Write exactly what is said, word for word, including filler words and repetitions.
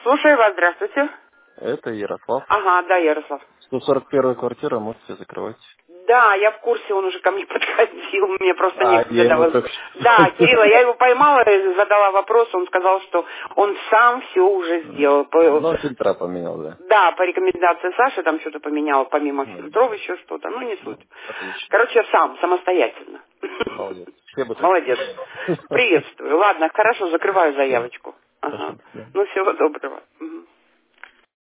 Слушаю вас, здравствуйте. Это Ярослав. Ага, да, Ярослав. сто сорок первая квартира, можете закрывать. Да, я в курсе, он уже ко мне подходил, мне просто А, некогда я ему давалось. только Да, Кирилла, что... я его поймала, и задала вопрос, он сказал, что он сам все уже сделал. По- Ну, фильтра поменял, да. Да, по рекомендации Саши там что-то поменял, помимо Ну, фильтров еще что-то, ну не суть. ну, отлично. Короче, сам, самостоятельно. Молодец. Все бы так. Молодец. Приветствую. Ладно, хорошо, закрываю Все. заявочку. Ага. Спасибо. Да. Ну, всего доброго.